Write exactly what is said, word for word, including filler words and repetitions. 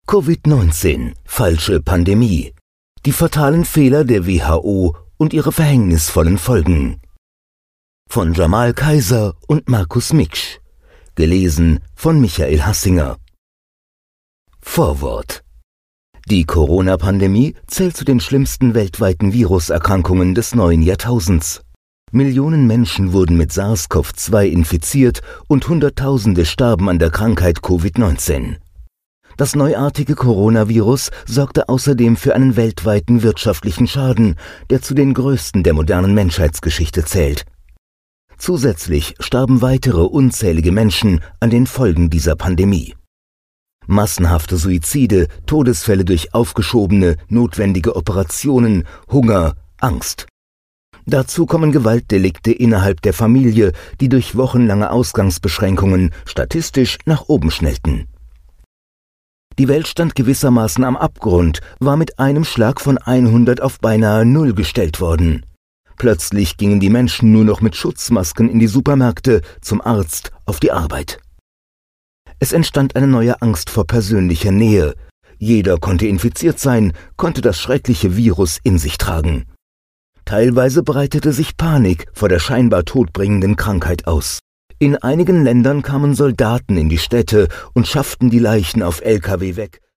Covid neunzehn, falsche Pandemie. Die fatalen Fehler der W H O und ihre verhängnisvollen Folgen. Von Jamal Kaiser und Markus Miksch. Gelesen von Michael Hassinger. Vorwort. Die Corona-Pandemie zählt zu den schlimmsten weltweiten Viruserkrankungen des neuen Jahrtausends. Millionen Menschen wurden mit SARS CoV zwei infiziert und Hunderttausende starben an der Krankheit Covid neunzehn. Das neuartige Coronavirus sorgte außerdem für einen weltweiten wirtschaftlichen Schaden, der zu den größten der modernen Menschheitsgeschichte zählt. Zusätzlich starben weitere unzählige Menschen an den Folgen dieser Pandemie. Massenhafte Suizide, Todesfälle durch aufgeschobene, notwendige Operationen, Hunger, Angst. Dazu kommen Gewaltdelikte innerhalb der Familie, die durch wochenlange Ausgangsbeschränkungen statistisch nach oben schnellten. Die Welt stand gewissermaßen am Abgrund, war mit einem Schlag von hundert auf beinahe null gestellt worden. Plötzlich gingen die Menschen nur noch mit Schutzmasken in die Supermärkte, zum Arzt, auf die Arbeit. Es entstand eine neue Angst vor persönlicher Nähe. Jeder konnte infiziert sein, konnte das schreckliche Virus in sich tragen. Teilweise breitete sich Panik vor der scheinbar todbringenden Krankheit aus. In einigen Ländern kamen Soldaten in die Städte und schafften die Leichen auf L K W weg,